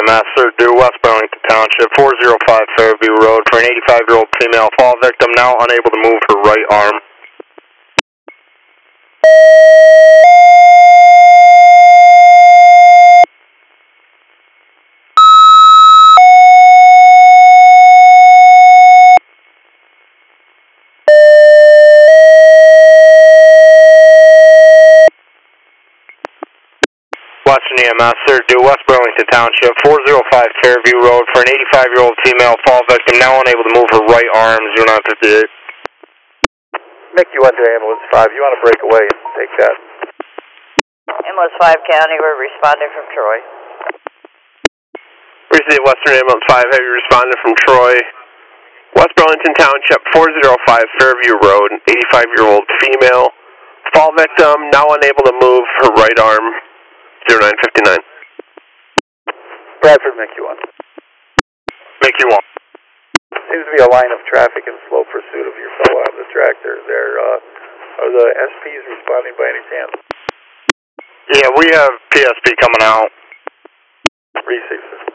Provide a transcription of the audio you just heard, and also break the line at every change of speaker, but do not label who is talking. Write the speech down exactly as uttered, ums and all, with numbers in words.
S, sir, due West Burlington Township, four oh five Fairview Road for an eighty-five-year-old female fall victim, now unable to move her right arm. Western E M S, sir, due West Burlington Township, four oh five Fairview Road for an eighty-five-year-old female fall victim, now unable to move her right arm, zero nine fifty-eight.
Mickey one to ambulance five, you want to break away and take that?
Ambulance five County, we're responding from Troy.
Receive Western Ambulance five, heavy responding from Troy. West Burlington Township, four oh five Fairview Road, an eighty-five-year-old female fall victim, now unable to move her right arm, zero nine fifty-nine.
Bradford, Mickey one.
Mickey one.
Seems to be a line of traffic in slow pursuit of your fellow on the tractor there. Uh, are the S Ps responding by any chance?
Yeah, we have P S P coming out.
Three sixes.